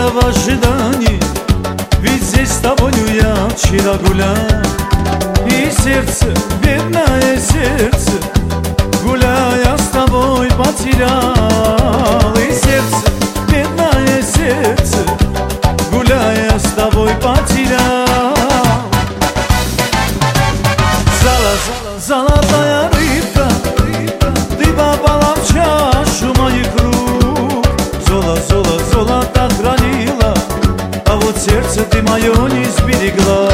я в ожидании, ведь здесь с тобою я вчера гулял. И сердце, бедное сердце, гуляя с тобой потерял. И сердце, бедное сердце, гуляя с тобой потерял. Золотая рыбка, ты попала в чашу моих рук. Золото хранила, а вот сердце ты мое не сберегла.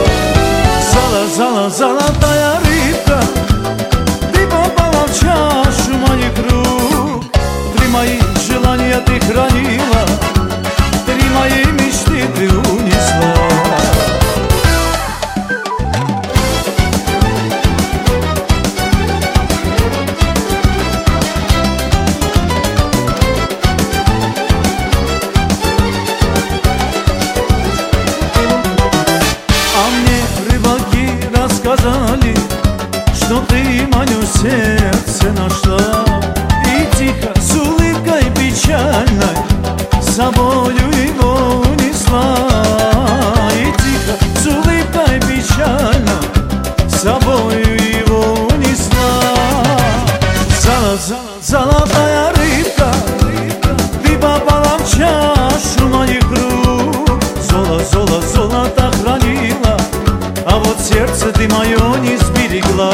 Золотая рыбка, ты попала в чашу моих рук. Три мои желания ты хранила, три мои мечты ты унесла. Сказали, что ты мое сердце нашла, и тихо, с улыбкой печальной, с собою его унесла. И тихо, с улыбкой печальной, с собою его унесла. Золотая рыбка, ты попала в чашу моих рук. Золото хранила, а вот сердце ты мое не сберегла.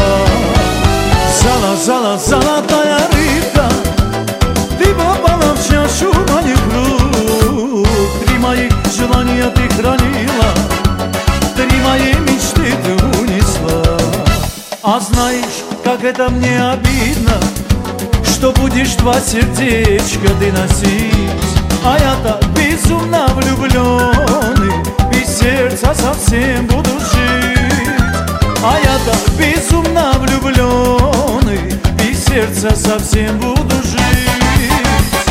Золотая рыбка, ты попала в чашу моих рук. Три моих желания ты хранила, три мои мечты ты унесла. А знаешь, как это мне обидно, что будешь два сердечка ты носить, а я так безумно влюбленный, без сердца совсем буду жить. А я так безумно влюбленный, без сердца совсем буду жить.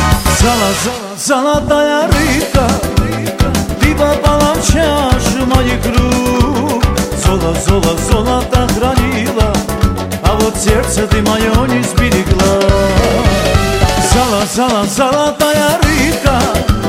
Золотая рыбка, ты попала в чашу моих рук. Золото хранила, а вот сердце ты мое не сберегла. Золотая рыбка,